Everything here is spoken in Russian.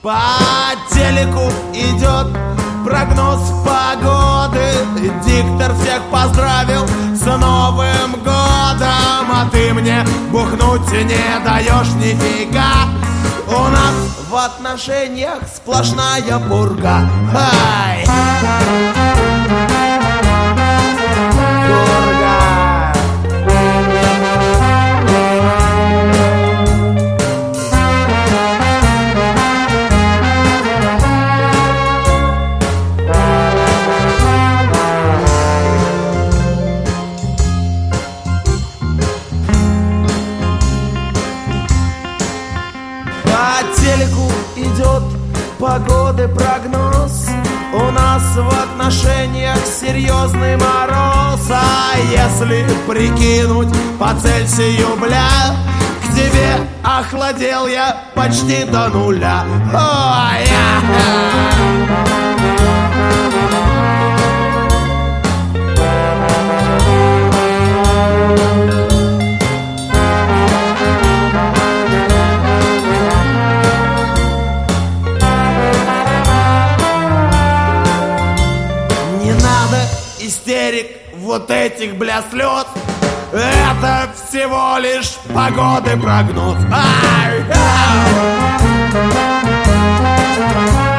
По телеку идет прогноз погоды. Диктор всех поздравил с Новым годом. А ты мне бухнуть не даешь нифига. У нас в отношениях сплошная пурга. Ай! Пурга. Идет погоды прогноз. У нас в отношениях серьезный мороз. А если прикинуть по Цельсию, бля, к тебе охладел я почти до нуля. Истерик, вот этих, бля, слез. Это всего лишь погоды прогноз. Ай!